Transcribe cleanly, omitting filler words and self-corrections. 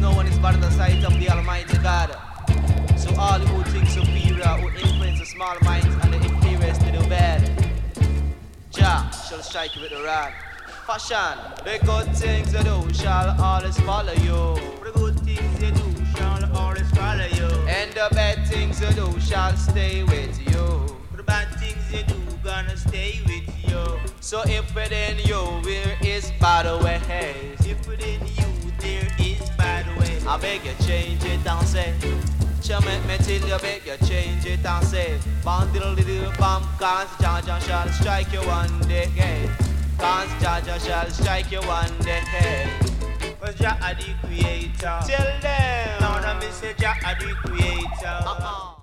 no one is better than the sight of the Almighty God. So all who think superior, who influence the small minds and the inferiors to do bad, Jah shall strike you with the rod. Fashion, the good things you do shall always follow you. The good things you do shall always follow you. And the bad things you do shall stay with you. The bad things you do gonna stay with you. So if within you there is bad ways, if within you there is bad ways, I beg you change it and say, Jah make me till you beg you change it and say, bam diddle diddle bam, cause Jah shall strike you one day. Cause Jah shall strike you one day. Cause Jah are the creator. Tell them. Now that me say Jah are the creator.